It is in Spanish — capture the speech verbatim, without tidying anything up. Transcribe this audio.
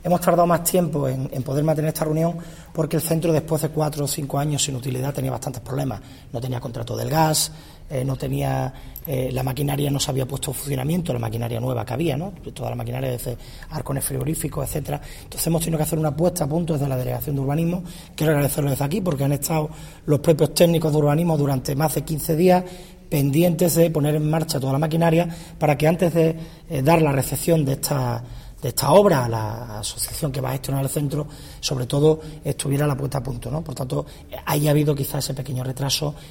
Hemos tardado más tiempo en, en poder mantener esta reunión porque el centro, después de cuatro o cinco años sin utilidad, tenía bastantes problemas. No tenía contrato del gas, eh, no tenía eh, la maquinaria no se había puesto en funcionamiento, la maquinaria nueva que había, ¿no? Toda la maquinaria desde arcones frigoríficos, etcétera. Entonces hemos tenido que hacer una puesta a punto desde la Delegación de Urbanismo. Quiero agradecerlo desde aquí porque han estado los propios técnicos de urbanismo durante más de quince días pendientes de poner en marcha toda la maquinaria para que antes de eh, dar la recepción de esta de esta obra a la asociación que va a gestionar el centro, sobre todo estuviera la puesta a punto, ¿no? Por tanto, haya habido quizás ese pequeño retraso